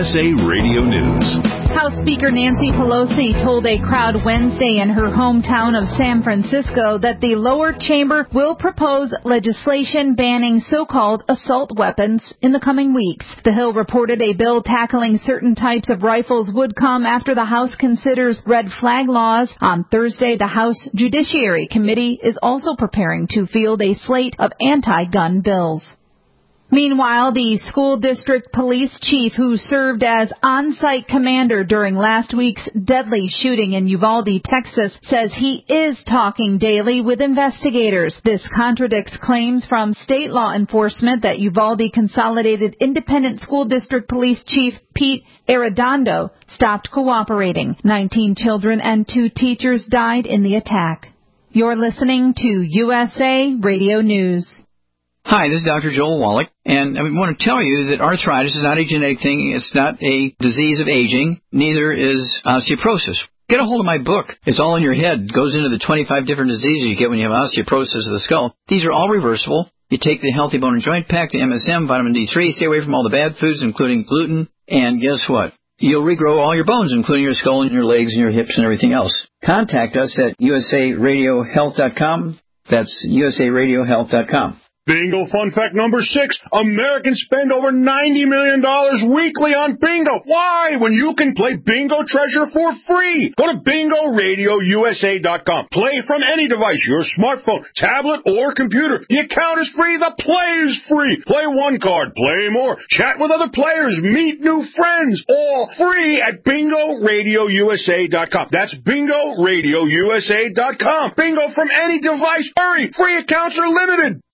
USA Radio News. House Speaker Nancy Pelosi told a crowd Wednesday in her hometown of San Francisco that the lower chamber will propose legislation banning so-called assault weapons in the coming weeks. The Hill reported a bill tackling certain types of rifles would come after the House considers red flag laws. On Thursday, the House Judiciary Committee is also preparing to field a slate of anti-gun bills. Meanwhile, the school district police chief who served as on-site commander during last week's deadly shooting in Uvalde, Texas, says he is talking daily with investigators. This contradicts claims from state law enforcement that Uvalde Consolidated Independent School District Police Chief Pete Arredondo stopped cooperating. 19 children and 2 teachers died in the attack. You're listening to USA Radio News. Hi, this is Dr. Joel Wallach, and I want to tell you that arthritis is not a genetic thing. It's not a disease of aging. Neither is osteoporosis. Get a hold of my book. It's all in your head. It goes into the 25 different diseases you get when you have osteoporosis of the skull. These are all reversible. You take the Healthy Bone and Joint Pack, the MSM, vitamin D3, stay away from all the bad foods, including gluten, and guess what? You'll regrow all your bones, including your skull and your legs and your hips and everything else. Contact us at usaradiohealth.com. That's usaradiohealth.com. Bingo fun fact number 6. Americans spend over $90 million weekly on bingo. Why? When you can play Bingo Treasure for free. Go to BingoRadioUSA.com. Play from any device, your smartphone, tablet, or computer. The account is free. The play is free. Play one card. Play more. Chat with other players. Meet new friends. All free at BingoRadioUSA.com. That's BingoRadioUSA.com. Bingo from any device. Hurry. Free accounts are limited.